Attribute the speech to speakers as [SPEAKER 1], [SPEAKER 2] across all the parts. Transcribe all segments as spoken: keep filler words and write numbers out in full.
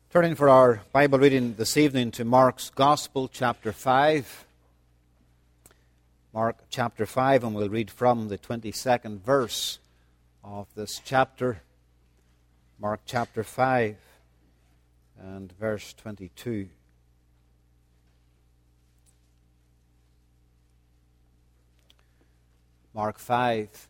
[SPEAKER 1] Turning for our Bible reading this evening to Mark's Gospel, chapter five. Mark chapter five, and we'll read from the twenty-second verse of this chapter. Mark chapter five and verse twenty-two. Mark five,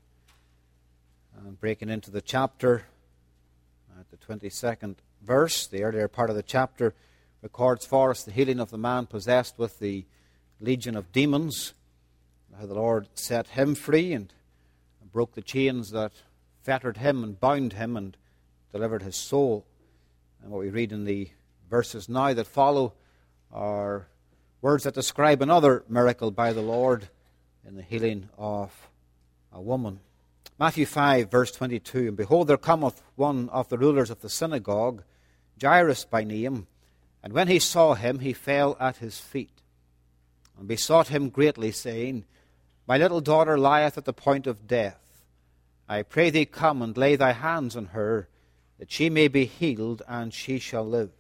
[SPEAKER 1] and breaking into the chapter at the twenty-second verse. The earlier part of the chapter records for us the healing of the man possessed with the legion of demons, how the Lord set him free and broke the chains that fettered him and bound him and delivered his soul. And what we read in the verses now that follow are words that describe another miracle by the Lord in the healing of a woman. Matthew five, verse twenty-two, "And behold, there cometh one of the rulers of the synagogue, Jairus by name, and when he saw him, he fell at his feet, and besought him greatly, saying, My little daughter lieth at the point of death. I pray thee, come and lay thy hands on her, that she may be healed, and she shall live.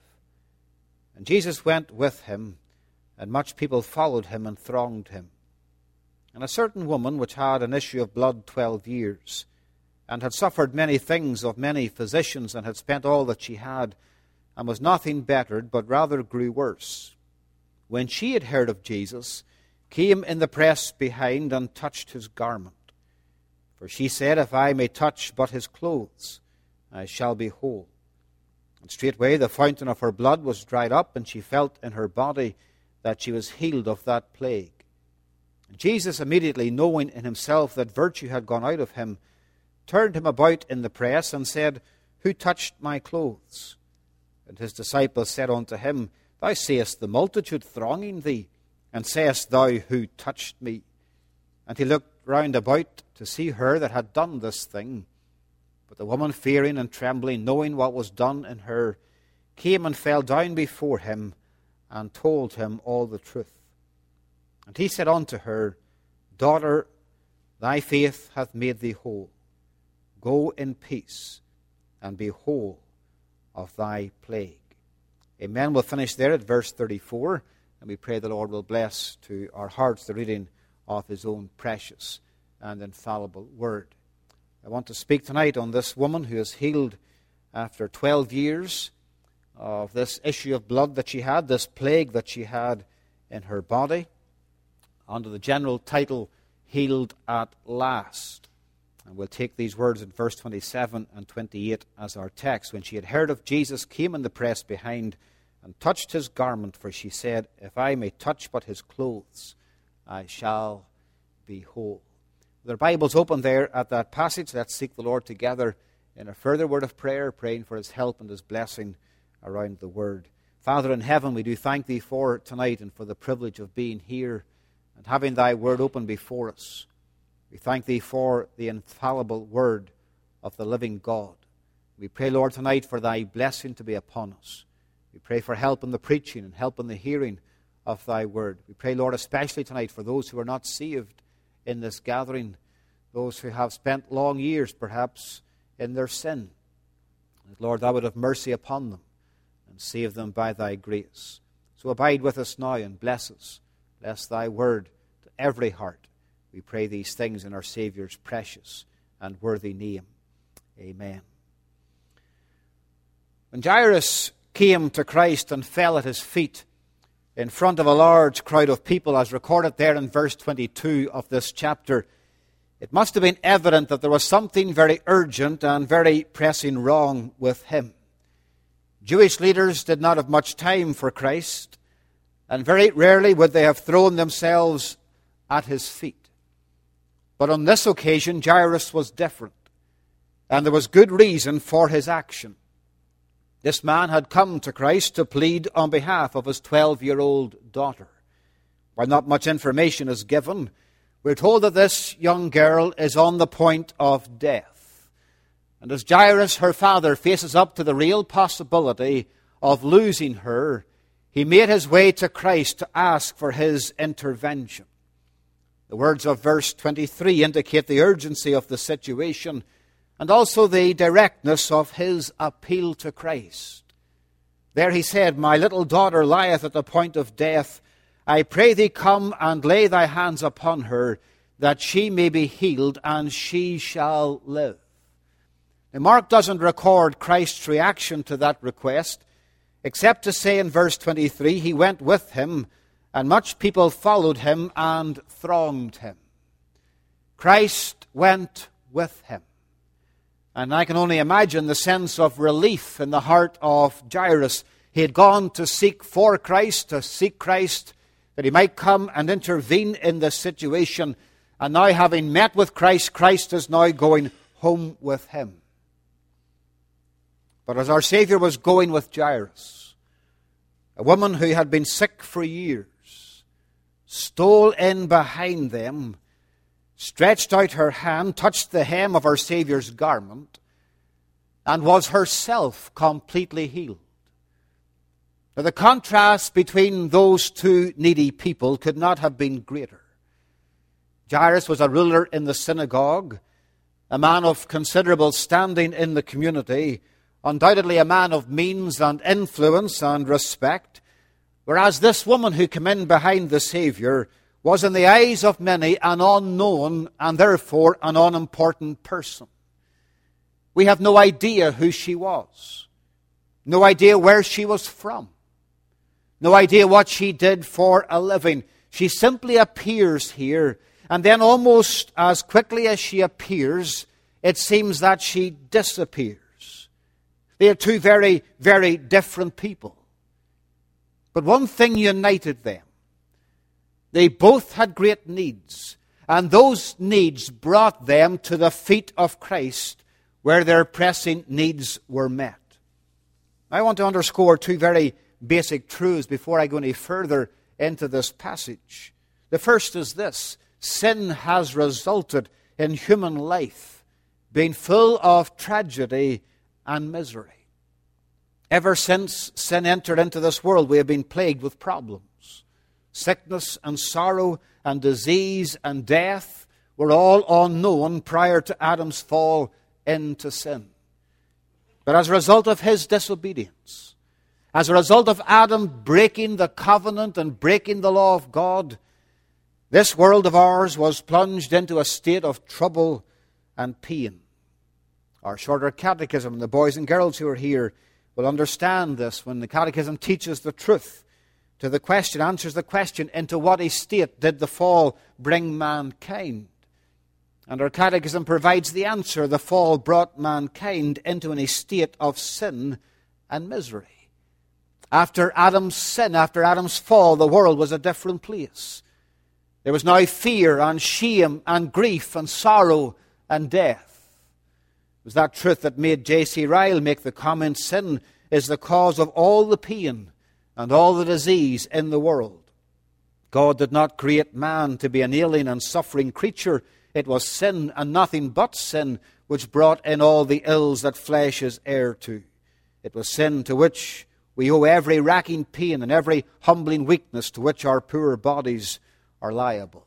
[SPEAKER 1] And Jesus went with him, and much people followed him and thronged him. And a certain woman, which had an issue of blood twelve years, and had suffered many things of many physicians, and had spent all that she had, and was nothing bettered, but rather grew worse, when she had heard of Jesus, came in the press behind, and touched his garment. For she said, If I may touch but his clothes, I shall be whole. And straightway the fountain of her blood was dried up, and she felt in her body that she was healed of that plague. And Jesus, immediately knowing in himself that virtue had gone out of him, turned him about in the press, and said, Who touched my clothes? And his disciples said unto him, Thou seest the multitude thronging thee, and sayest thou, Who touched me? And he looked round about to see her that had done this thing. But the woman, fearing and trembling, knowing what was done in her, came and fell down before him, and told him all the truth. And he said unto her, Daughter, thy faith hath made thee whole. Go in peace, and be whole of thy plague. Amen. We'll finish there at verse thirty-four, and we pray the Lord will bless to our hearts the reading of his own precious and infallible word. I want to speak tonight on this woman who is healed after twelve years of this issue of blood that she had, this plague that she had in her body, under the general title, Healed at Last. And we'll take these words in verse twenty-seven and twenty-eight as our text. When she had heard of Jesus, came in the press behind, and touched his garment, for she said, If I may touch but his clothes, I shall be whole. With our Bibles open there at that passage, let's seek the Lord together in a further word of prayer, praying for his help and his blessing around the word. Father in heaven, we do thank thee for tonight and for the privilege of being here and having thy word open before us. We thank thee for the infallible word of the living God. We pray, Lord, tonight for thy blessing to be upon us. We pray for help in the preaching and help in the hearing of thy word. We pray, Lord, especially tonight for those who are not saved in this gathering, those who have spent long years perhaps in their sin. That, Lord, thou would have mercy upon them and save them by thy grace. So abide with us now and bless us. Bless thy word to every heart. We pray these things in our Saviour's precious and worthy name. Amen. When Jairus came to Christ and fell at his feet in front of a large crowd of people, as recorded there in verse twenty-two of this chapter, it must have been evident that there was something very urgent and very pressing wrong with him. Jewish leaders did not have much time for Christ, and very rarely would they have thrown themselves at his feet. But on this occasion, Jairus was different, and there was good reason for his action. This man had come to Christ to plead on behalf of his twelve-year-old daughter. While not much information is given, we're told that this young girl is on the point of death. And as Jairus, her father, faces up to the real possibility of losing her, he made his way to Christ to ask for his intervention. The words of verse twenty-three indicate the urgency of the situation and also the directness of his appeal to Christ. There he said, My little daughter lieth at the point of death. I pray thee come and lay thy hands upon her, that she may be healed, and she shall live. Now, Mark doesn't record Christ's reaction to that request, except to say in verse twenty-three, he went with him, and much people followed him and thronged him. Christ went with him. And I can only imagine the sense of relief in the heart of Jairus. He had gone to seek for Christ, to seek Christ, that he might come and intervene in this situation. And now, having met with Christ, Christ is now going home with him. But as our Savior was going with Jairus, a woman who had been sick for years stole in behind them, stretched out her hand, touched the hem of our Savior's garment, and was herself completely healed. Now, the contrast between those two needy people could not have been greater. Jairus was a ruler in the synagogue, a man of considerable standing in the community, undoubtedly a man of means and influence and respect, whereas this woman who came in behind the Savior was in the eyes of many an unknown and therefore an unimportant person. We have no idea who she was, no idea where she was from, no idea what she did for a living. She simply appears here, and then almost as quickly as she appears, it seems that she disappears. They are two very, very different people. But one thing united them. They both had great needs, and those needs brought them to the feet of Christ, where their pressing needs were met. I want to underscore two very basic truths before I go any further into this passage. The first is this: sin has resulted in human life being full of tragedy and misery. Ever since sin entered into this world, we have been plagued with problems. Sickness and sorrow and disease and death were all unknown prior to Adam's fall into sin. But as a result of his disobedience, as a result of Adam breaking the covenant and breaking the law of God, this world of ours was plunged into a state of trouble and pain. Our shorter catechism, and the boys and girls who are here will understand this when the catechism teaches the truth to the question, answers the question, into what estate did the fall bring mankind? And our catechism provides the answer: the fall brought mankind into an estate of sin and misery. After Adam's sin, after Adam's fall, the world was a different place. There was now fear and shame and grief and sorrow and death. It was that truth that made J C Ryle make the comment, sin is the cause of all the pain and all the disease in the world. God did not create man to be an alien and suffering creature. It was sin and nothing but sin which brought in all the ills that flesh is heir to. It was sin to which we owe every racking pain and every humbling weakness to which our poor bodies are liable.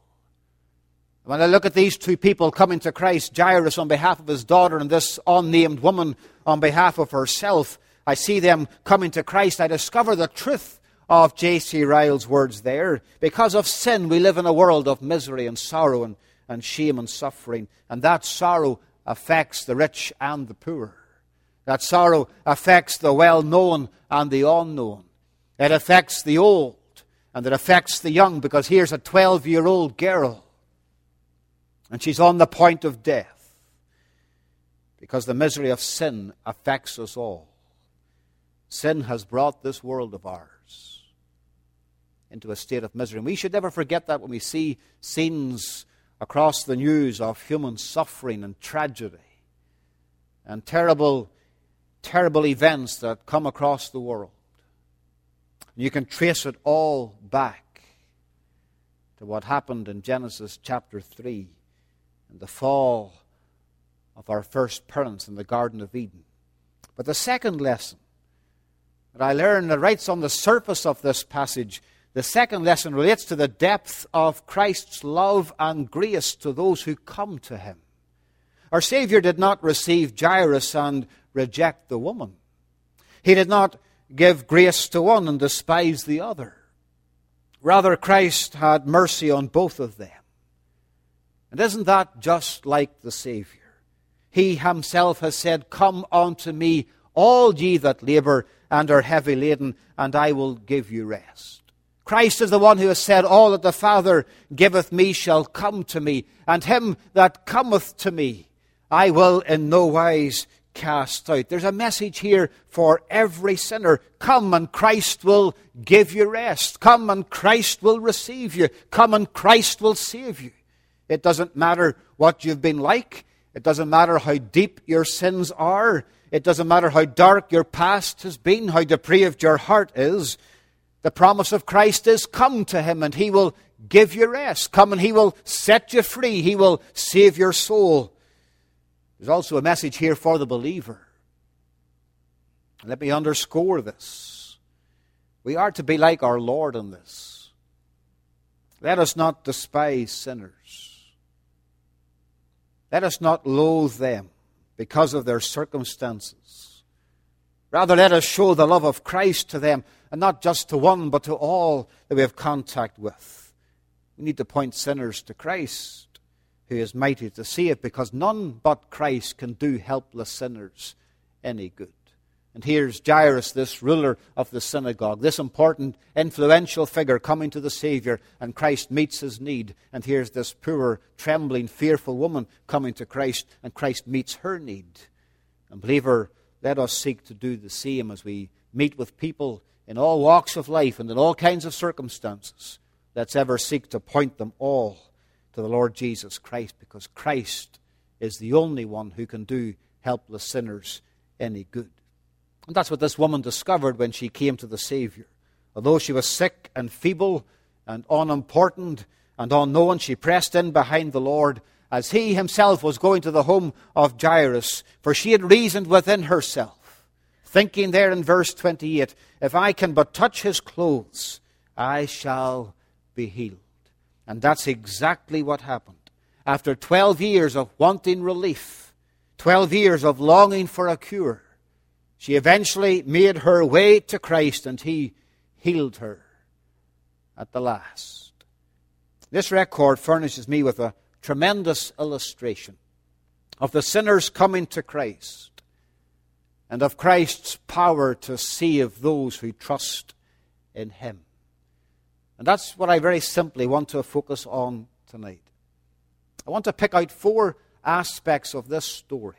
[SPEAKER 1] When I look at these two people coming to Christ, Jairus on behalf of his daughter and this unnamed woman on behalf of herself, I see them coming to Christ. I discover the truth of J C Ryle's words there. Because of sin, we live in a world of misery and sorrow and, and shame and suffering. And that sorrow affects the rich and the poor. That sorrow affects the well-known and the unknown. It affects the old and it affects the young, because here's a twelve-year-old girl and she's on the point of death because the misery of sin affects us all. Sin has brought this world of ours into a state of misery. And we should never forget that when we see scenes across the news of human suffering and tragedy and terrible, terrible events that come across the world. You can trace it all back to what happened in Genesis chapter three and the fall of our first parents in the Garden of Eden. But the second lesson that I learned that right on the surface of this passage, the second lesson relates to the depth of Christ's love and grace to those who come to him. Our Savior did not receive Jairus and reject the woman. He did not give grace to one and despise the other. Rather, Christ had mercy on both of them. And isn't that just like the Savior? He himself has said, "Come unto me, all ye that labor and are heavy laden, and I will give you rest." Christ is the one who has said, "All that the Father giveth me shall come to me, and him that cometh to me I will in no wise cast out." There's a message here for every sinner. Come and Christ will give you rest. Come and Christ will receive you. Come and Christ will save you. It doesn't matter what you've been like. It doesn't matter how deep your sins are. It doesn't matter how dark your past has been, how depraved your heart is. The promise of Christ is, come to him and he will give you rest. Come and he will set you free. He will save your soul. There's also a message here for the believer. Let me underscore this. We are to be like our Lord in this. Let us not despise sinners. Let us not loathe them because of their circumstances. Rather, let us show the love of Christ to them, and not just to one, but to all that we have contact with. We need to point sinners to Christ, who is mighty to save, because none but Christ can do helpless sinners any good. And here's Jairus, this ruler of the synagogue, this important, influential figure coming to the Savior, and Christ meets his need. And here's this poor, trembling, fearful woman coming to Christ, and Christ meets her need. And believer, let us seek to do the same as we meet with people in all walks of life and in all kinds of circumstances. Let's ever seek to point them all to the Lord Jesus Christ, because Christ is the only one who can do helpless sinners any good. And that's what this woman discovered when she came to the Savior. Although she was sick and feeble and unimportant and unknown, she pressed in behind the Lord as he himself was going to the home of Jairus. For she had reasoned within herself, thinking there in verse twenty-eight, "If I can but touch his clothes, I shall be healed." And that's exactly what happened. After twelve years of wanting relief, twelve years of longing for a cure, she eventually made her way to Christ, and he healed her at the last. This record furnishes me with a tremendous illustration of the sinners coming to Christ and of Christ's power to save those who trust in him. And that's what I very simply want to focus on tonight. I want to pick out four aspects of this story.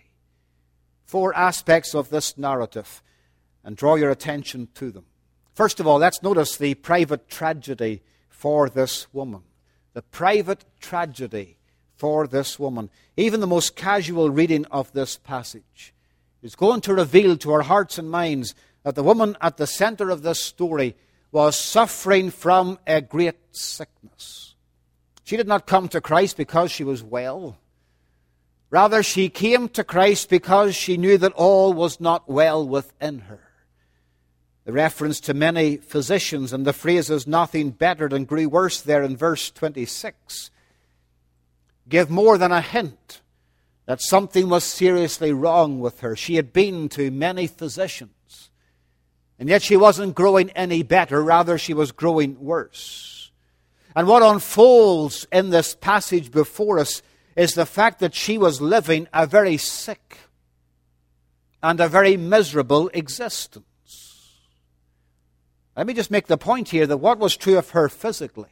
[SPEAKER 1] Four aspects of this narrative, and draw your attention to them. First of all, let's notice the private tragedy for this woman. The private tragedy for this woman. Even the most casual reading of this passage is going to reveal to our hearts and minds that the woman at the center of this story was suffering from a great sickness. She did not come to Christ because she was well. Rather, she came to Christ because she knew that all was not well within her. The reference to many physicians and the phrases "nothing bettered and grew worse" there in verse twenty-six give more than a hint that something was seriously wrong with her. She had been to many physicians, and yet she wasn't growing any better. Rather, she was growing worse. And what unfolds in this passage before us is the fact that she was living a very sick and a very miserable existence. Let me just make the point here that what was true of her physically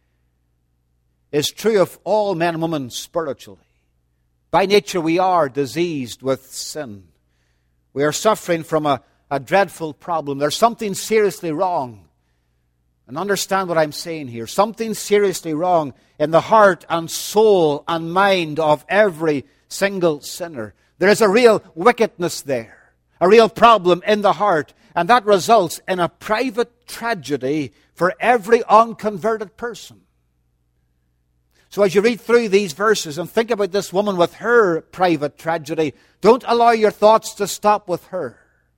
[SPEAKER 1] is true of all men and women spiritually. By nature, we are diseased with sin. We are suffering from a, a dreadful problem. There's something seriously wrong. And understand what I'm saying here. Something seriously wrong in the heart and soul and mind of every single sinner. There is a real wickedness there. A real problem in the heart. And that results in a private tragedy for every unconverted person. So as you read through these verses and think about this woman with her private tragedy, don't allow your thoughts to stop with her.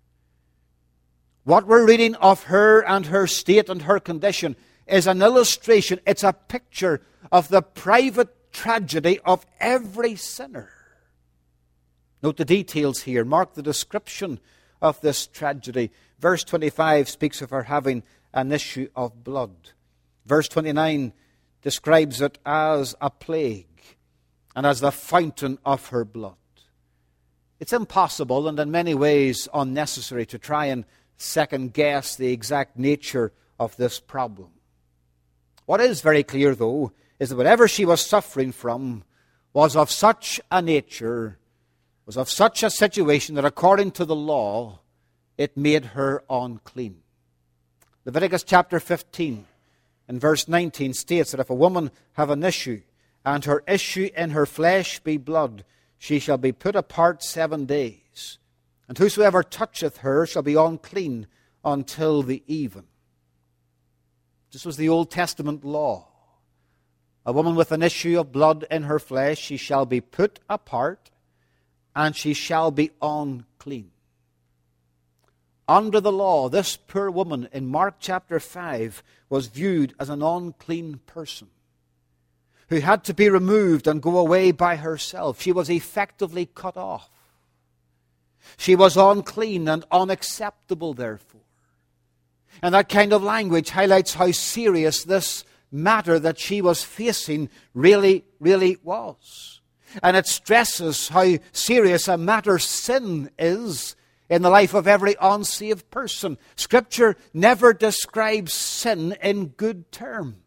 [SPEAKER 1] What we're reading of her and her state and her condition is an illustration. It's a picture of the private tragedy of every sinner. Note the details here. Mark the description of this tragedy. Verse twenty-five speaks of her having an issue of blood. Verse twenty-nine describes it as a plague and as the fountain of her blood. It's impossible and in many ways unnecessary to try and second guess the exact nature of this problem. What is very clear, though, is that whatever she was suffering from was of such a nature, was of such a situation that according to the law, it made her unclean. Leviticus chapter fifteen and verse nineteen states that if a woman have an issue, and her issue in her flesh be blood, she shall be put apart seven days. And whosoever toucheth her shall be unclean until the even. This was the Old Testament law. A woman with an issue of blood in her flesh, she shall be put apart, and she shall be unclean. Under the law, this poor woman in Mark chapter five was viewed as an unclean person who had to be removed and go away by herself. She was effectively cut off. She was unclean and unacceptable, therefore. And that kind of language highlights how serious this matter that she was facing really, really was. And it stresses how serious a matter sin is in the life of every unsaved person. Scripture never describes sin in good terms.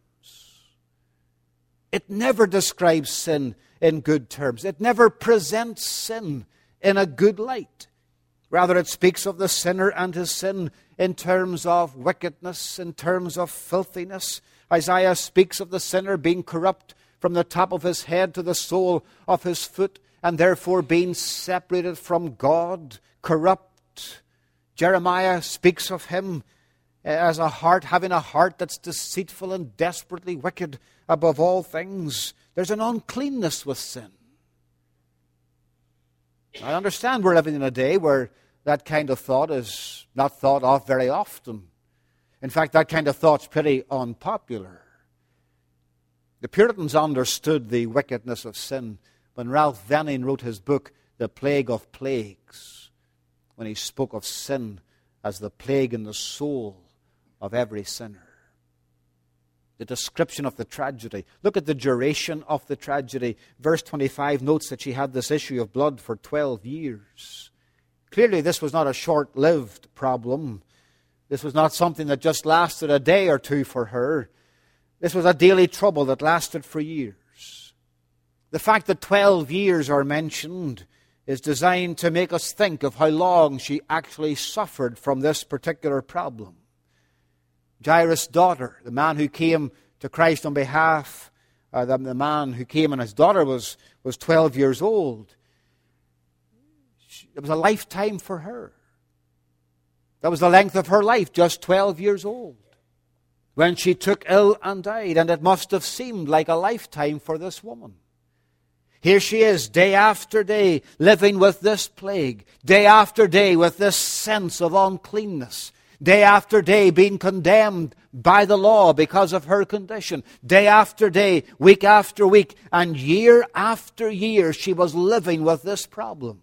[SPEAKER 1] It never describes sin in good terms. It never presents sin in a good light. Rather, it speaks of the sinner and his sin in terms of wickedness, in terms of filthiness. Isaiah speaks of the sinner being corrupt from the top of his head to the sole of his foot, and therefore being separated from God, corrupt. Jeremiah speaks of him as a heart, having a heart that's deceitful and desperately wicked above all things. There's an uncleanness with sin. I understand we're living in a day where that kind of thought is not thought of very often. In fact, that kind of thought's pretty unpopular. The Puritans understood the wickedness of sin when Ralph Venning wrote his book, The Plague of Plagues, when he spoke of sin as the plague in the soul of every sinner. The description of the tragedy. Look at the duration of the tragedy. Verse twenty-five notes that she had this issue of blood for twelve years. Clearly, this was not a short-lived problem. This was not something that just lasted a day or two for her. This was a daily trouble that lasted for years. The fact that twelve years are mentioned is designed to make us think of how long she actually suffered from this particular problem. Jairus' daughter, the man who came to Christ on behalf, uh, the, the man who came and his daughter was, was twelve years old. She, it was a lifetime for her. That was the length of her life, just twelve years old, when she took ill and died. And it must have seemed like a lifetime for this woman. Here she is, day after day, living with this plague, day after day with this sense of uncleanness, day after day being condemned by the law because of her condition, day after day, week after week, and year after year she was living with this problem.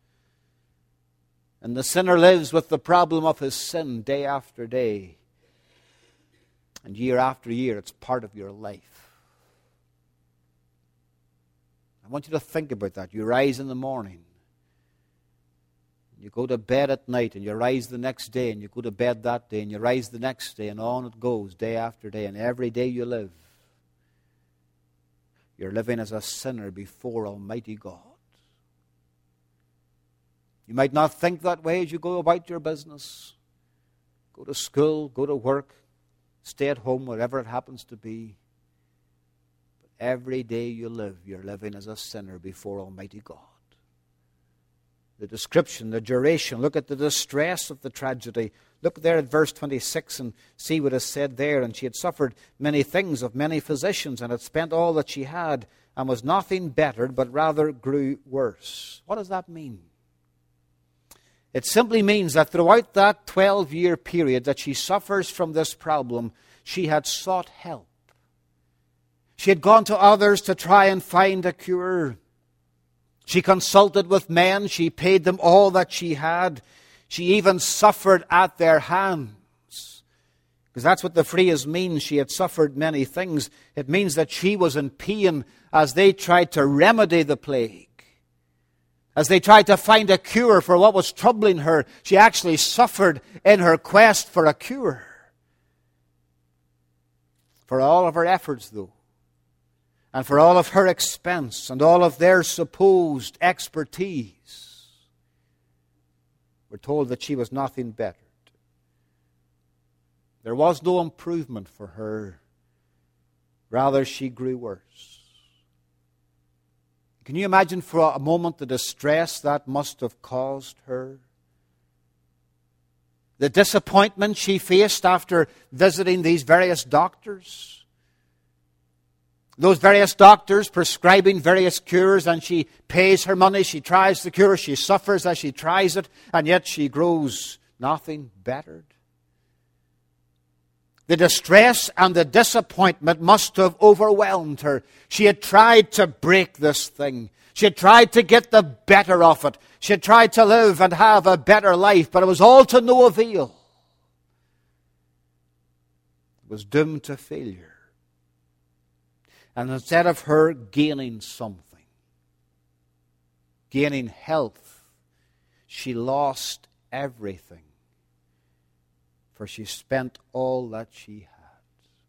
[SPEAKER 1] And the sinner lives with the problem of his sin day after day. And year after year, it's part of your life. I want you to think about that. You rise in the morning. You go to bed at night, and you rise the next day, and you go to bed that day, and you rise the next day, and on it goes, day after day. And every day you live, you're living as a sinner before Almighty God. You might not think that way as you go about your business. Go to school, go to work, stay at home, wherever it happens to be. But every day you live, you're living as a sinner before Almighty God. The description, the duration, look at the distress of the tragedy. Look there at verse twenty-six and see what is said there. And she had suffered many things of many physicians, and had spent all that she had, and was nothing bettered, but rather grew worse. What does that mean? It simply means that throughout that twelve-year period that she suffers from this problem, she had sought help. She had gone to others to try and find a cure. She consulted with men. She paid them all that she had. She even suffered at their hands. Because that's what the phrase means. She had suffered many things. It means that she was in pain as they tried to remedy the plague. As they tried to find a cure for what was troubling her, she actually suffered in her quest for a cure. For all of her efforts, though, and for all of her expense and all of their supposed expertise, we're told that she was nothing bettered. There was no improvement for her. Rather, she grew worse. Can you imagine for a moment the distress that must have caused her? The disappointment she faced after visiting these various doctors. Those various doctors prescribing various cures, and she pays her money, she tries the cure, she suffers as she tries it, and yet she grows nothing bettered. The distress and the disappointment must have overwhelmed her. She had tried to break this thing. She had tried to get the better of it. She had tried to live and have a better life, but it was all to no avail. It was doomed to failure. And instead of her gaining something, gaining health, she lost everything. For she spent all that she had.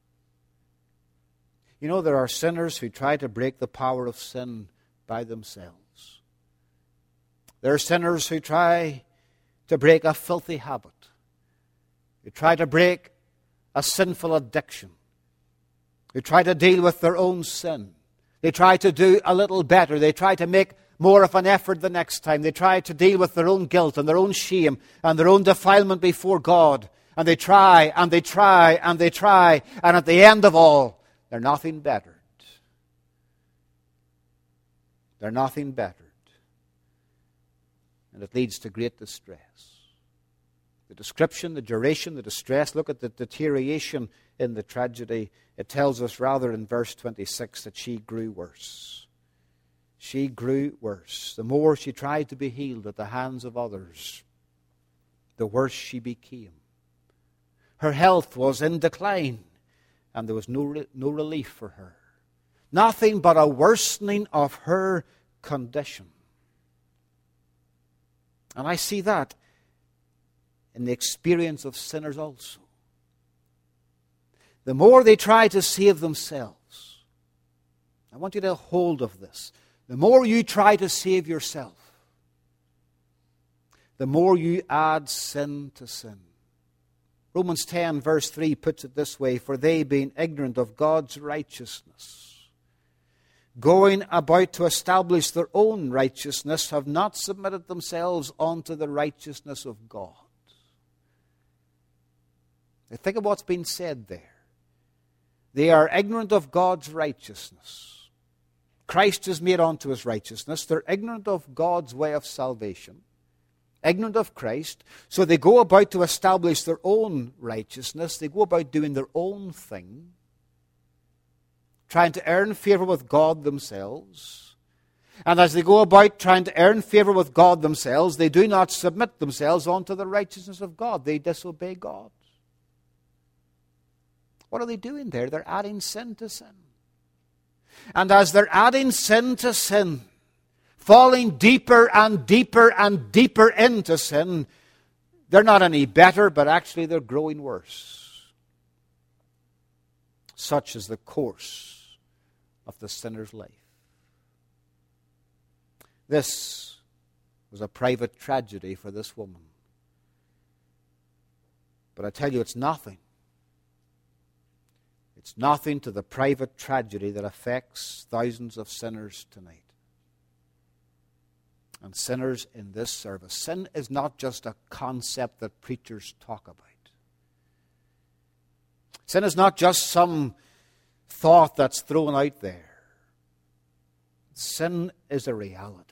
[SPEAKER 1] You know, there are sinners who try to break the power of sin by themselves. There are sinners who try to break a filthy habit. Who try to break a sinful addiction. Who try to deal with their own sin. They try to do a little better. They try to make more of an effort the next time. They try to deal with their own guilt and their own shame and their own defilement before God. And they try, and they try, and they try, and at the end of all, they're nothing bettered. They're nothing bettered. And it leads to great distress. The description, the duration, the distress, look at the deterioration in the tragedy. It tells us rather in verse twenty-six that she grew worse. She grew worse. The more she tried to be healed at the hands of others, the worse she became. Her health was in decline, and there was no, re- no relief for her. Nothing but a worsening of her condition. And I see that in the experience of sinners also. The more they try to save themselves, I want you to hold of this. The more you try to save yourself, the more you add sin to sin. Romans ten verse three puts it this way, for they being ignorant of God's righteousness, going about to establish their own righteousness, have not submitted themselves unto the righteousness of God. Now think of what's been said there. They are ignorant of God's righteousness. Christ is made unto his righteousness. They're ignorant of God's way of salvation. Ignorant of Christ, so they go about to establish their own righteousness. They go about doing their own thing, trying to earn favor with God themselves. And as they go about trying to earn favor with God themselves, they do not submit themselves unto the righteousness of God. They disobey God. What are they doing there? They're adding sin to sin. And as they're adding sin to sin, falling deeper and deeper and deeper into sin, they're not any better, but actually they're growing worse. Such is the course of the sinner's life. This was a private tragedy for this woman. But I tell you, it's nothing. It's nothing to the private tragedy that affects thousands of sinners tonight. And sinners in this service. Sin is not just a concept that preachers talk about. Sin is not just some thought that's thrown out there. Sin is a reality.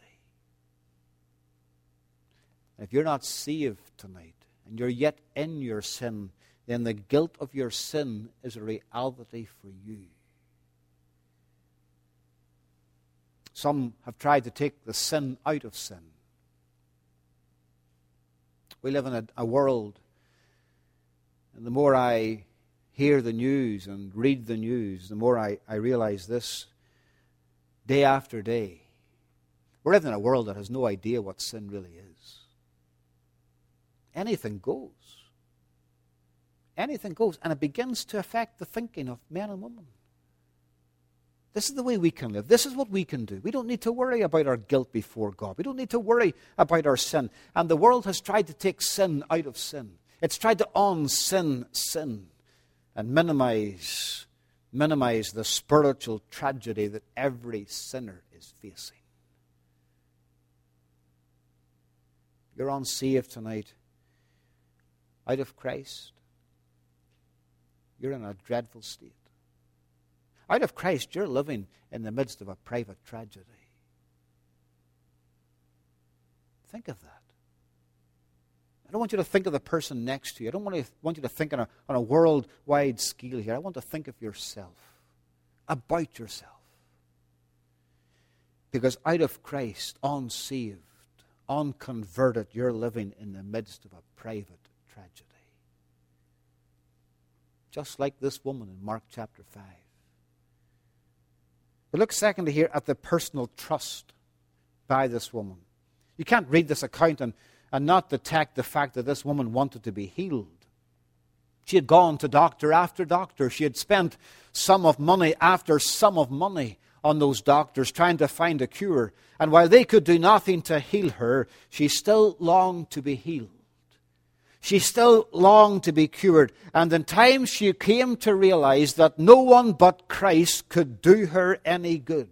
[SPEAKER 1] If you're not saved tonight, and you're yet in your sin, then the guilt of your sin is a reality for you. Some have tried to take the sin out of sin. We live in a, a world, and the more I hear the news and read the news, the more I, I realize this day after day. We're living in a world that has no idea what sin really is. Anything goes. Anything goes. And it begins to affect the thinking of men and women. This is the way we can live. This is what we can do. We don't need to worry about our guilt before God. We don't need to worry about our sin. And the world has tried to take sin out of sin. It's tried to un-sin sin and minimize, minimize the spiritual tragedy that every sinner is facing. You're unsaved tonight, out of Christ. You're in a dreadful state. Out of Christ, you're living in the midst of a private tragedy. Think of that. I don't want you to think of the person next to you. I don't want, to, want you to think on a, on a worldwide scale here. I want to think of yourself, about yourself. Because out of Christ, unsaved, unconverted, you're living in the midst of a private tragedy. Just like this woman in Mark chapter five. But look secondly here at the personal trust by this woman. You can't read this account and, and not detect the fact that this woman wanted to be healed. She had gone to doctor after doctor. She had spent sum of money after sum of money on those doctors trying to find a cure. And while they could do nothing to heal her, she still longed to be healed. She still longed to be cured. And in time she came to realize that no one but Christ could do her any good.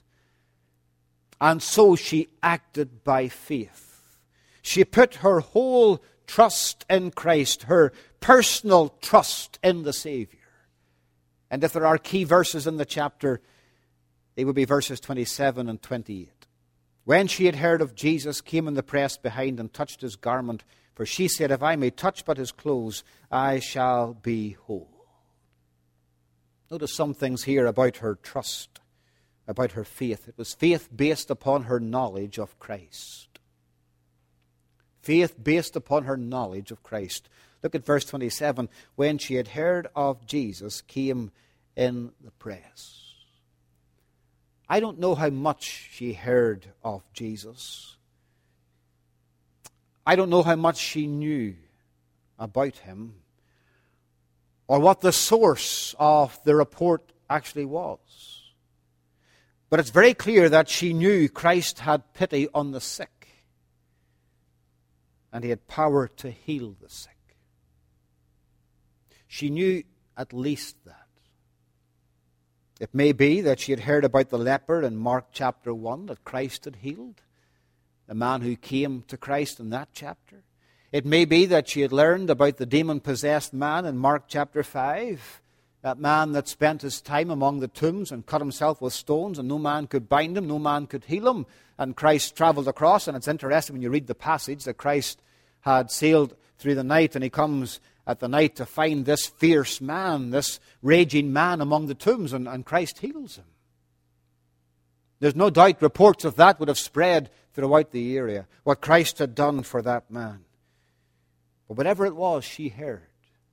[SPEAKER 1] And so she acted by faith. She put her whole trust in Christ, her personal trust in the Savior. And if there are key verses in the chapter, they would be verses twenty-seven and twenty-eight. When she had heard of Jesus, came in the press behind and touched his garment. For she said, if I may touch but his clothes, I shall be whole. Notice some things here about her trust, about her faith. It was faith based upon her knowledge of Christ. Faith based upon her knowledge of Christ. Look at verse twenty-seven. When she had heard of Jesus, came in the press. I don't know how much she heard of Jesus. I don't know how much she knew about him or what the source of the report actually was. But it's very clear that she knew Christ had pity on the sick and he had power to heal the sick. She knew at least that. It may be that she had heard about the leper in Mark chapter one that Christ had healed. The man who came to Christ in that chapter. It may be that she had learned about the demon-possessed man in Mark chapter five. That man that spent his time among the tombs and cut himself with stones and no man could bind him, no man could heal him. And Christ traveled across, and it's interesting when you read the passage that Christ had sailed through the night and he comes at the night to find this fierce man, this raging man among the tombs, and, and Christ heals him. There's no doubt reports of that would have spread throughout the area, what Christ had done for that man. But whatever it was, she heard.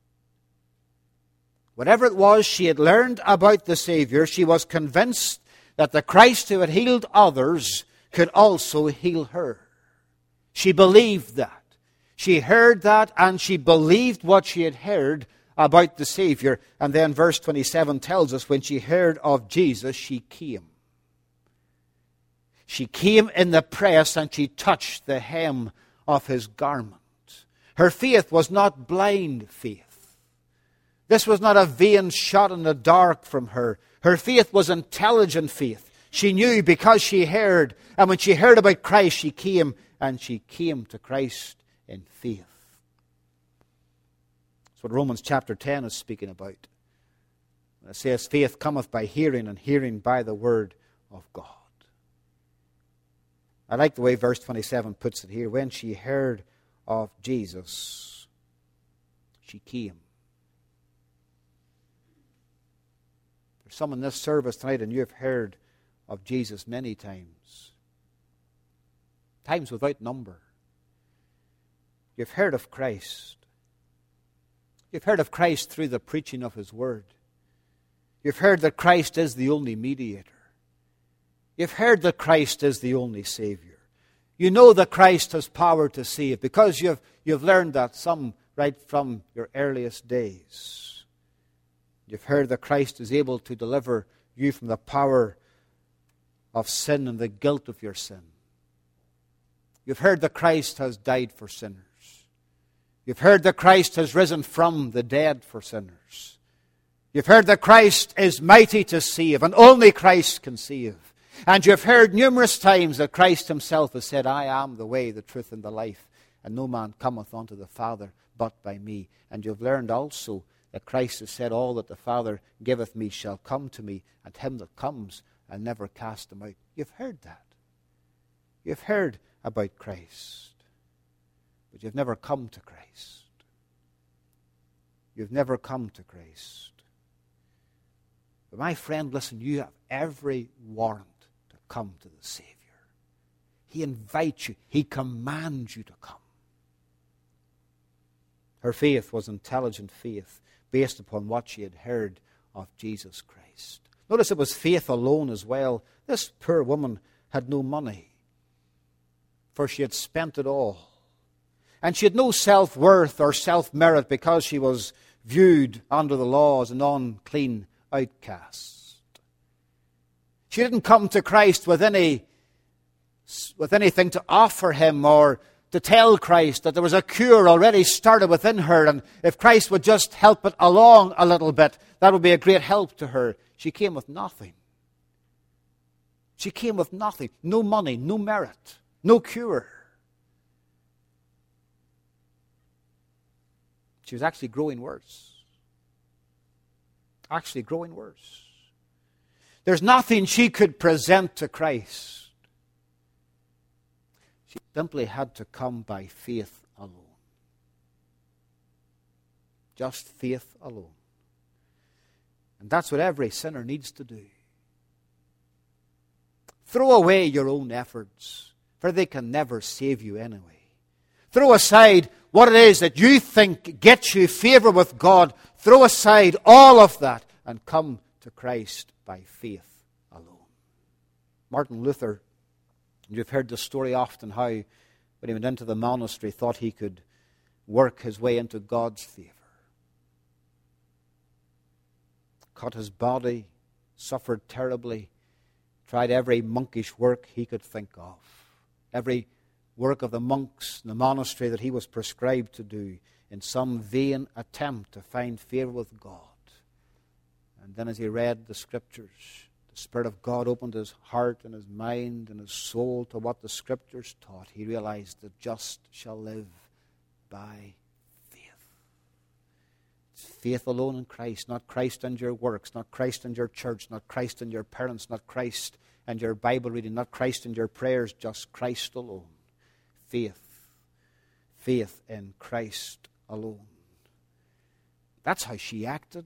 [SPEAKER 1] Whatever it was she had learned about the Savior, she was convinced that the Christ who had healed others could also heal her. She believed that. She heard that and she believed what she had heard about the Savior. And then verse twenty-seven tells us when she heard of Jesus, she came. She came in the press and she touched the hem of his garment. Her faith was not blind faith. This was not a vain shot in the dark from her. Her faith was intelligent faith. She knew because she heard. And when she heard about Christ, she came and she came to Christ in faith. That's what Romans chapter ten is speaking about. It says, faith cometh by hearing, and hearing by the word of God. I like the way verse twenty-seven puts it here. When she heard of Jesus, she came. There's some in this service tonight, and you have heard of Jesus many times. Times without number. You've heard of Christ. You've heard of Christ through the preaching of His Word. You've heard that Christ is the only mediator. You've heard that Christ is the only Savior. You know that Christ has power to save because you've, you've learned that some right from your earliest days. You've heard that Christ is able to deliver you from the power of sin and the guilt of your sin. You've heard that Christ has died for sinners. You've heard that Christ has risen from the dead for sinners. You've heard that Christ is mighty to save, and only Christ can save. And you've heard numerous times that Christ Himself has said, I am the way, the truth, and the life, and no man cometh unto the Father but by me. And you've learned also that Christ has said, all that the Father giveth me shall come to me, and him that comes I'll never cast him out. You've heard that. You've heard about Christ. But you've never come to Christ. You've never come to Christ. But my friend, listen, you have every warrant to come to the Savior. He invites you. He commands you to come. Her faith was intelligent faith based upon what she had heard of Jesus Christ. Notice it was faith alone as well. This poor woman had no money, for she had spent it all. And she had no self-worth or self-merit because she was viewed under the law as an unclean outcast. She didn't come to Christ with any, with anything to offer Him or to tell Christ that there was a cure already started within her, and if Christ would just help it along a little bit, that would be a great help to her. She came with nothing. She came with nothing. No money, no merit, no cure. She was actually growing worse. Actually growing worse. There's nothing she could present to Christ. She simply had to come by faith alone. Just faith alone. And that's what every sinner needs to do. Throw away your own efforts, for they can never save you anyway. Throw aside what it is that you think gets you favor with God. Throw aside all of that and come to Christ by faith alone. Martin Luther, you've heard the story often how when he went into the monastery thought he could work his way into God's favor. Cut his body, suffered terribly, tried every monkish work he could think of. Every work of the monks in the monastery that he was prescribed to do in some vain attempt to find favor with God. And then as he read the Scriptures, the Spirit of God opened his heart and his mind and his soul to what the Scriptures taught. He realized the just shall live by faith. It's faith alone in Christ, not Christ and your works, not Christ and your church, not Christ and your parents, not Christ and your Bible reading, not Christ and your prayers, just Christ alone. Faith. Faith in Christ alone. That's how she acted.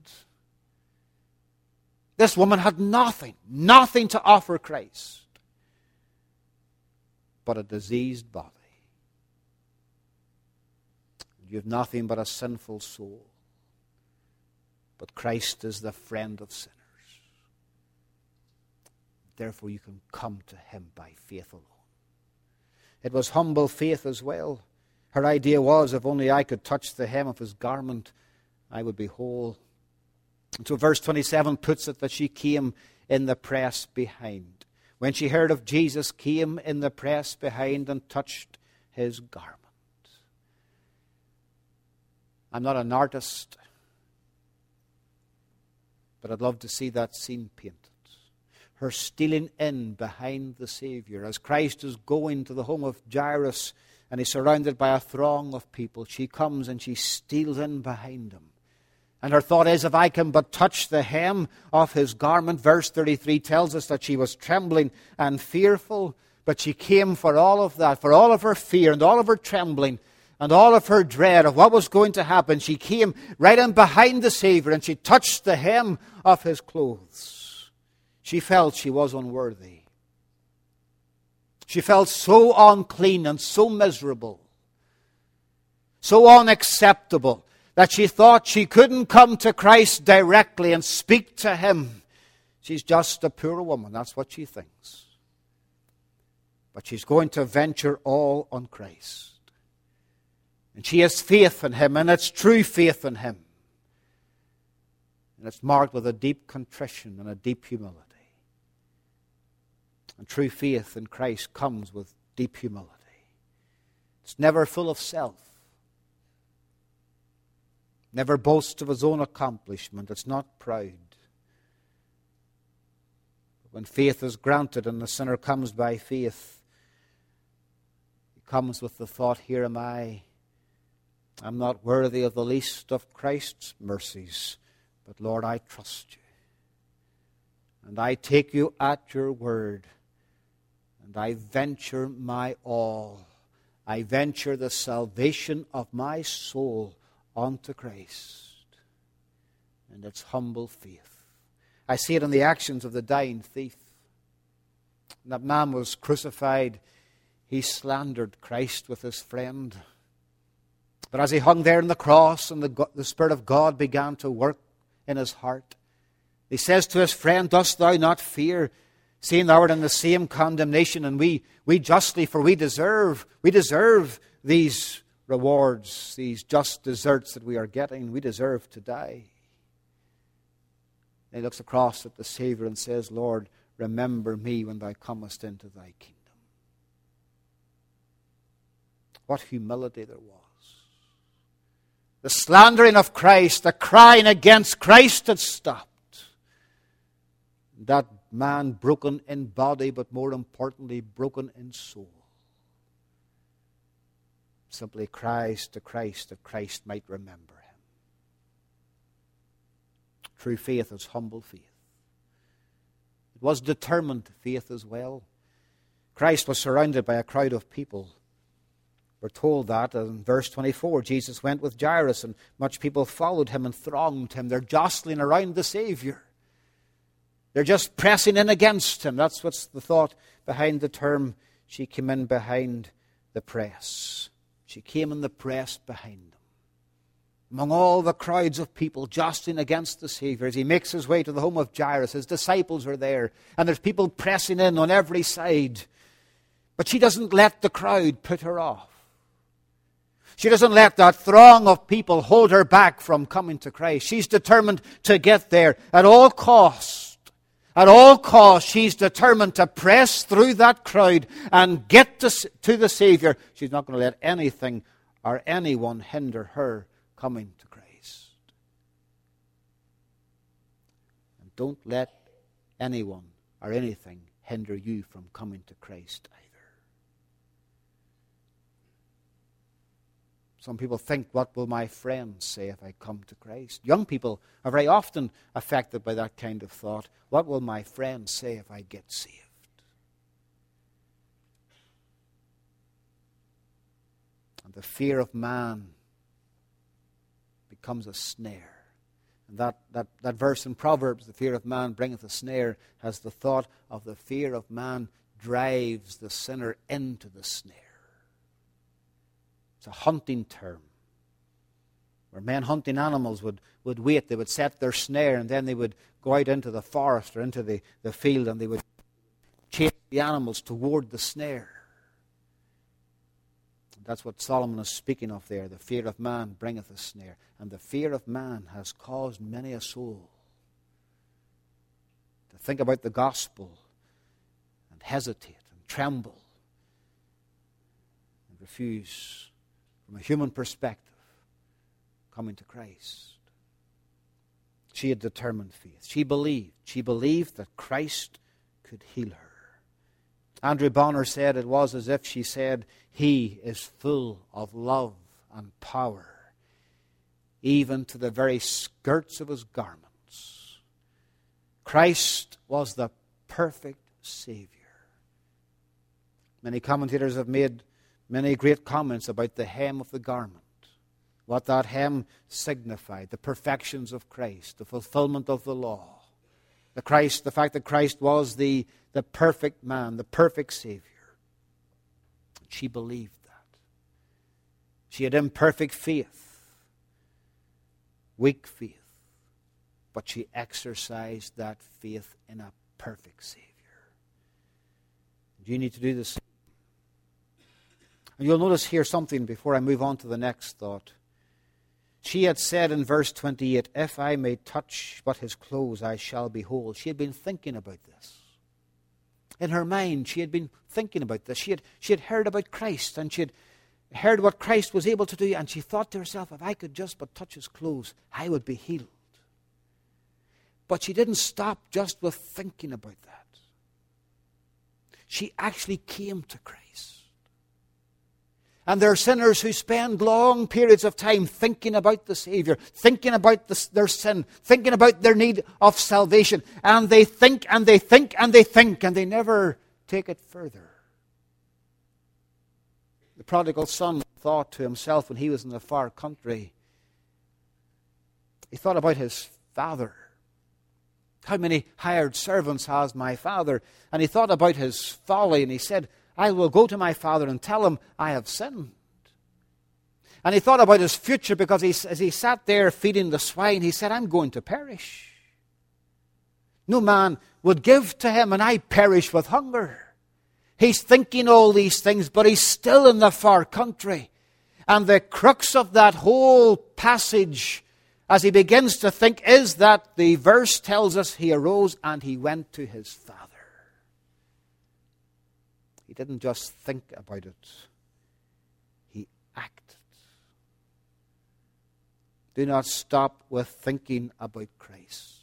[SPEAKER 1] This woman had nothing, nothing to offer Christ but a diseased body. You have nothing but a sinful soul. But Christ is the friend of sinners. Therefore you can come to Him by faith alone. It was humble faith as well. Her idea was, if only I could touch the hem of His garment, I would be whole. And so verse twenty-seven puts it that she came in the press behind. When she heard of Jesus, came in the press behind and touched His garment. I'm not an artist, but I'd love to see that scene painted. Her stealing in behind the Savior. As Christ is going to the home of Jairus and he's surrounded by a throng of people, she comes and she steals in behind him. And her thought is, if I can but touch the hem of his garment. Verse thirty-three tells us that she was trembling and fearful, but she came for all of that, for all of her fear and all of her trembling and all of her dread of what was going to happen. She came right in behind the Savior and she touched the hem of his clothes. She felt she was unworthy. She felt so unclean and so miserable. so unacceptable, that she thought she couldn't come to Christ directly and speak to Him. She's just a poor woman. That's what she thinks. But she's going to venture all on Christ. And she has faith in Him, and it's true faith in Him. And it's marked with a deep contrition and a deep humility. And true faith in Christ comes with deep humility. It's never full of self. Never boasts of its own accomplishment. It's not proud. But when faith is granted and the sinner comes by faith, he comes with the thought, here am I. I'm not worthy of the least of Christ's mercies, but Lord, I trust you. And I take you at your word, and I venture my all. I venture the salvation of my soul onto Christ. And it's humble faith. I see it in the actions of the dying thief. When that man was crucified, he slandered Christ with his friend. But as he hung there on the cross and the, the Spirit of God began to work in his heart, he says to his friend, dost thou not fear, seeing thou art in the same condemnation, and we, we justly, for we deserve, we deserve these rewards, these just deserts that we are getting. We deserve to die. And he looks across at the Savior and says, Lord, remember me when thou comest into thy kingdom. What humility there was. The slandering of Christ, the crying against Christ had stopped. That man broken in body, but more importantly, broken in soul, simply cries to Christ that Christ might remember him. True faith is humble faith. It was determined faith as well. Christ was surrounded by a crowd of people. We're told that in verse twenty-four, Jesus went with Jairus, and much people followed him and thronged him. They're jostling around the Savior. They're just pressing in against him. That's what's the thought behind the term, she came in behind the press. She came in the press behind them. Among all the crowds of people jostling against the Savior, as he makes his way to the home of Jairus, his disciples are there, and there's people pressing in on every side. But she doesn't let the crowd put her off. She doesn't let that throng of people hold her back from coming to Christ. She's determined to get there at all costs. At all costs, she's determined to press through that crowd and get to, to the Savior. She's not going to let anything or anyone hinder her coming to Christ. And don't let anyone or anything hinder you from coming to Christ either. Some people think, what will my friends say if I come to Christ? Young people are very often affected by that kind of thought. What will my friends say if I get saved? And the fear of man becomes a snare. And that, that, that verse in Proverbs, the fear of man bringeth a snare, has the thought of the fear of man drives the sinner into the snare. It's a hunting term. Where men hunting animals would, would wait, they would set their snare, and then they would go out into the forest or into the, the field, and they would chase the animals toward the snare. That's what Solomon is speaking of there. The fear of man bringeth a snare. And the fear of man has caused many a soul to think about the gospel and hesitate and tremble and refuse, from a human perspective, coming to Christ. She had determined faith. She believed. She believed that Christ could heal her. Andrew Bonner said it was as if she said, He is full of love and power, even to the very skirts of his garments. Christ was the perfect Savior. Many commentators have made many great comments about the hem of the garment, what that hem signified, the perfections of Christ, the fulfillment of the law, the Christ, the fact that Christ was the, the perfect man, the perfect Savior. She believed that. She had imperfect faith, weak faith, but she exercised that faith in a perfect Savior. You need to do the same. And you'll notice here something before I move on to the next thought. She had said in verse twenty-eight, if I may touch but his clothes, I shall be whole. She had been thinking about this. In her mind, she had been thinking about this. She had, she had heard about Christ, and she had heard what Christ was able to do, and she thought to herself, if I could just but touch his clothes, I would be healed. But she didn't stop just with thinking about that. She actually came to Christ. And there are sinners who spend long periods of time thinking about the Savior, thinking about the, their sin, thinking about their need of salvation. And they think and they think and they think and they never take it further. The prodigal son thought to himself when he was in the far country, he thought about his father. How many hired servants has my father? And he thought about his folly, and he said, I will go to my father and tell him I have sinned. And he thought about his future, because he, as he sat there feeding the swine, he said, I'm going to perish. No man would give to him, and I perish with hunger. He's thinking all these things, but he's still in the far country. And the crux of that whole passage, as he begins to think, is that the verse tells us he arose and he went to his father. He didn't just think about it. He acted. Do not stop with thinking about Christ.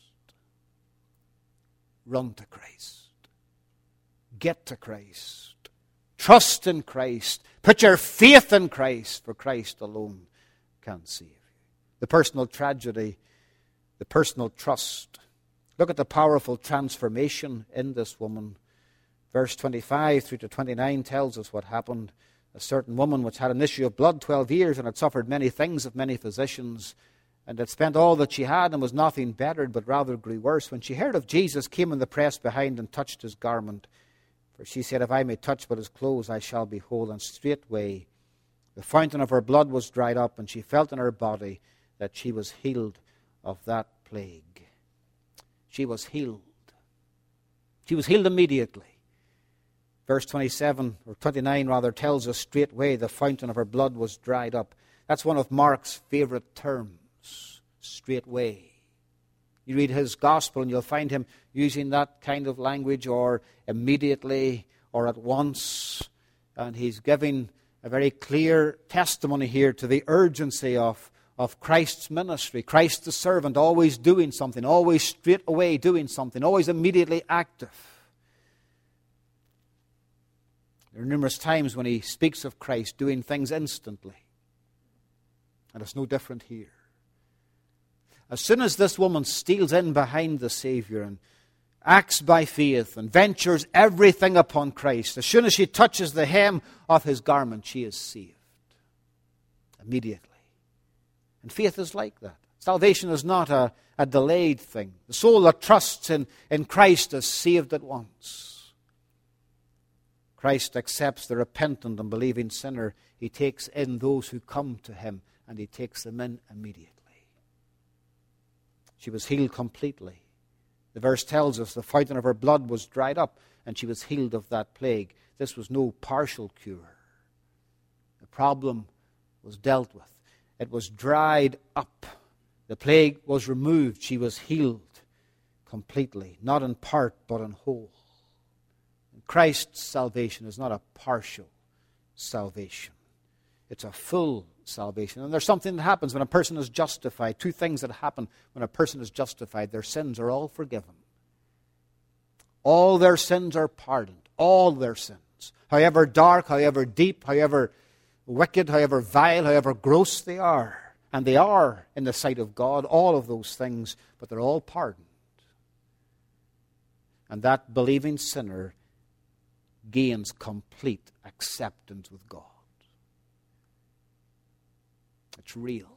[SPEAKER 1] Run to Christ. Get to Christ. Trust in Christ. Put your faith in Christ, for Christ alone can save you. The personal tragedy, the personal trust. Look at the powerful transformation in this woman. Verse twenty-five through to twenty-nine tells us what happened. A certain woman which had an issue of blood twelve years, and had suffered many things of many physicians, and had spent all that she had, and was nothing bettered, but rather grew worse. When she heard of Jesus, came in the press behind and touched his garment. For she said, if I may touch but his clothes, I shall be whole. And straightway the fountain of her blood was dried up, and she felt in her body that she was healed of that plague. She was healed. She was healed immediately. Verse twenty-seven, or twenty-nine rather, tells us straightway the fountain of her blood was dried up. That's one of Mark's favorite terms, straightway. You read his gospel and you'll find him using that kind of language, or immediately, or at once. And he's giving a very clear testimony here to the urgency of, of Christ's ministry. Christ the servant, always doing something, always straight away doing something, always immediately active. There are numerous times when he speaks of Christ doing things instantly. And it's no different here. As soon as this woman steals in behind the Savior and acts by faith and ventures everything upon Christ, as soon as she touches the hem of his garment, she is saved. Immediately. And faith is like that. Salvation is not a, a delayed thing. The soul that trusts in, in Christ is saved at once. Christ accepts the repentant and believing sinner. He takes in those who come to him, and he takes them in immediately. She was healed completely. The verse tells us the fountain of her blood was dried up, and she was healed of that plague. This was no partial cure. The problem was dealt with. It was dried up. The plague was removed. She was healed completely, not in part, but in whole. And Christ's salvation is not a partial salvation. It's a full salvation. And there's something that happens when a person is justified. Two things that happen when a person is justified. Their sins are all forgiven. All their sins are pardoned. All their sins. However dark, however deep, however wicked, however vile, however gross they are. And they are in the sight of God, all of those things, but they're all pardoned. And that believing sinner gains complete acceptance with God. It's real.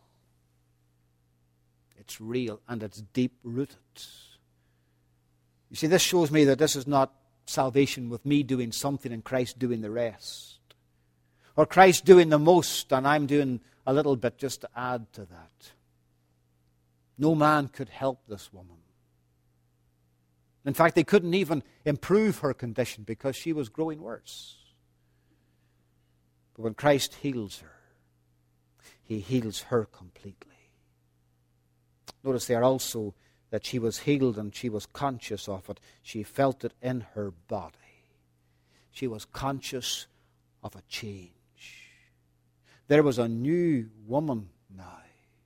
[SPEAKER 1] It's real, and it's deep-rooted. You see, this shows me that this is not salvation with me doing something and Christ doing the rest. Or Christ doing the most and I'm doing a little bit just to add to that. No man could help this woman. In fact, they couldn't even improve her condition because she was growing worse. But when Christ heals her, he heals her completely. Notice there also that she was healed and she was conscious of it. She felt it in her body. She was conscious of a change. There was a new woman now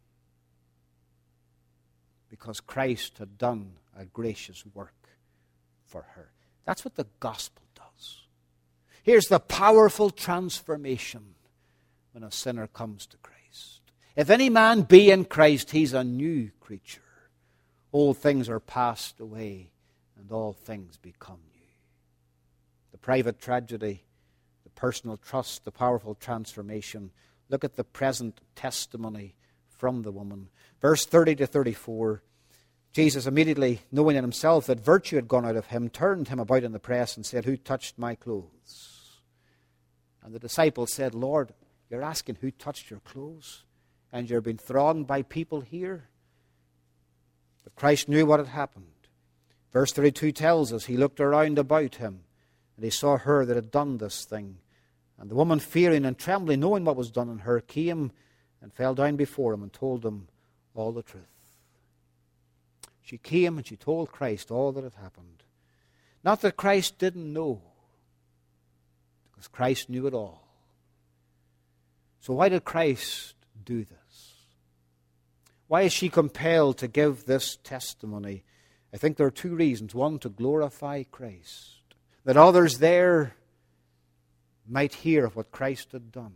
[SPEAKER 1] because Christ had done a gracious work for her. That's what the gospel does. Here's the powerful transformation when a sinner comes to Christ. If any man be in Christ, he's a new creature. Old things are passed away, and all things become new. The private tragedy, the personal trust, the powerful transformation. Look at the present testimony from the woman. Verse thirty to thirty-four. Jesus, immediately knowing in himself that virtue had gone out of him, turned him about in the press and said, "Who touched my clothes?" And the disciples said, "Lord, you're asking who touched your clothes? And you're being thronged by people here?" But Christ knew what had happened. Verse thirty-two tells us, he looked around about him, and he saw her that had done this thing. And the woman, fearing and trembling, knowing what was done in her, came and fell down before him and told him all the truth. She came and she told Christ all that had happened. Not that Christ didn't know, because Christ knew it all. So why did Christ do this? Why is she compelled to give this testimony? I think there are two reasons. One, to glorify Christ, that others there might hear of what Christ had done.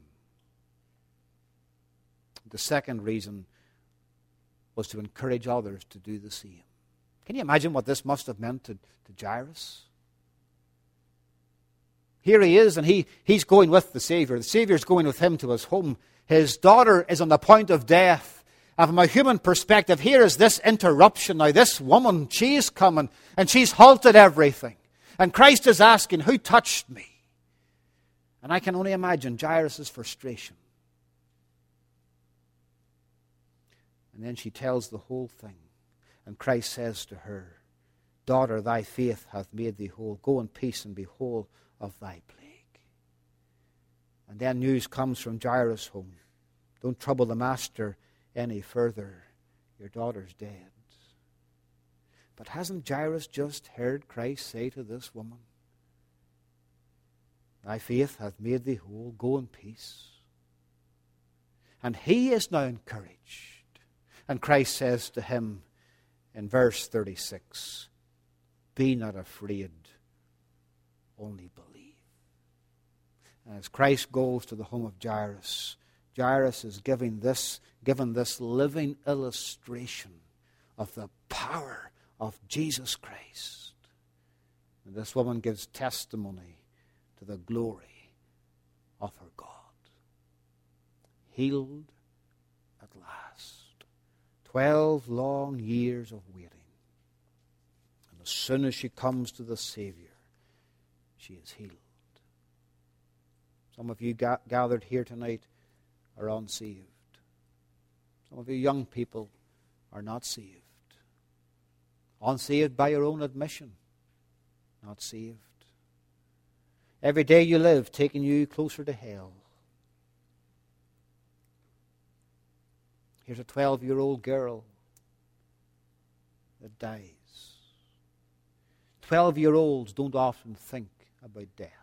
[SPEAKER 1] The second reason was to encourage others to do the same. Can you imagine what this must have meant to, to Jairus? Here he is, and he, he's going with the Savior. The Savior's going with him to his home. His daughter is on the point of death. And from a human perspective, here is this interruption. Now, this woman, she's coming, and she's halted everything. And Christ is asking, who touched me? And I can only imagine Jairus' frustration. And then she tells the whole thing. And Christ says to her, "Daughter, thy faith hath made thee whole. Go in peace and be whole of thy plague." And then news comes from Jairus' home. "Don't trouble the master any further. Your daughter's dead." But hasn't Jairus just heard Christ say to this woman, "Thy faith hath made thee whole. Go in peace." And he is now encouraged. And Christ says to him in verse thirty-six, "Be not afraid, only believe." And as Christ goes to the home of Jairus, Jairus is giving this, given this living illustration of the power of Jesus Christ. And this woman gives testimony to the glory of her God. Healed at last. Twelve long years of waiting. And as soon as she comes to the Savior, she is healed. Some of you ga- gathered here tonight are unsaved. Some of you young people are not saved. Unsaved by your own admission. Not saved. Every day you live taking you closer to hell. Here's a twelve-year-old girl that dies. Twelve-year-olds don't often think about death.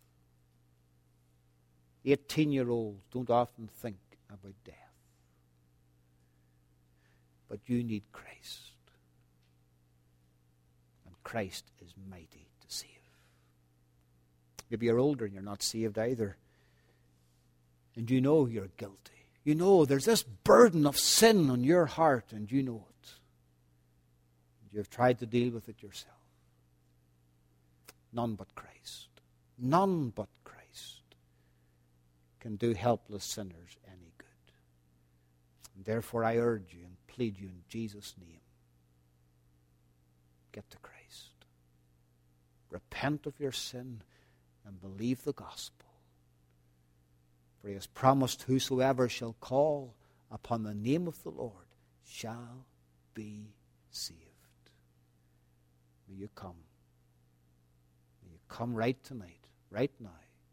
[SPEAKER 1] Eighteen-year-olds don't often think about death. But you need Christ. And Christ is mighty to save. Maybe you're older and you're not saved either. And you know you're guilty. You know there's this burden of sin on your heart, and you know it. You've tried to deal with it yourself. None but Christ. None but Christ can do helpless sinners any good. And therefore I urge you and plead you in Jesus' name. Get to Christ. Repent of your sin and believe the gospel. For he has promised, whosoever shall call upon the name of the Lord shall be saved. May you come. May you come right tonight, right now,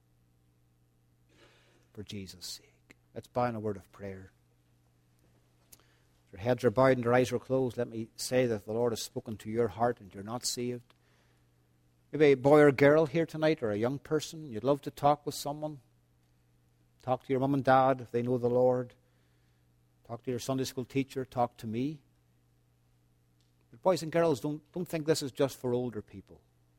[SPEAKER 1] for Jesus' sake. Let's bow in a word of prayer. Your heads are bowed and your eyes are closed. Let me say that the Lord has spoken to your heart and you're not saved. Maybe a boy or girl here tonight, or a young person, you'd love to talk with someone. Talk to your mum and dad if they know the Lord. Talk to your Sunday school teacher. Talk to me. But boys and girls, don't, don't think this is just for older people.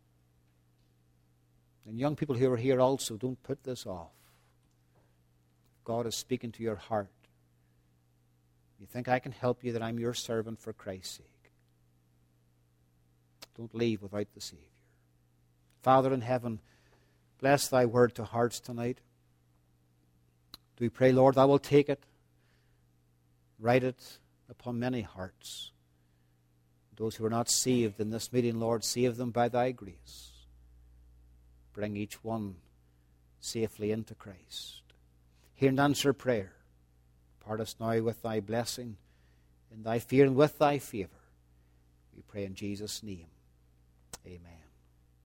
[SPEAKER 1] And young people who are here also, don't put this off. God is speaking to your heart. You think I can help you, that I'm your servant for Christ's sake. Don't leave without the Savior. Father in heaven, bless thy word to hearts tonight. Do we pray, Lord, thou wilt take it, write it upon many hearts. Those who are not saved in this meeting, Lord, save them by thy grace. Bring each one safely into Christ. Hear and answer prayer. Part us now with thy blessing, in thy fear and with thy favor. We pray in Jesus' name. Amen.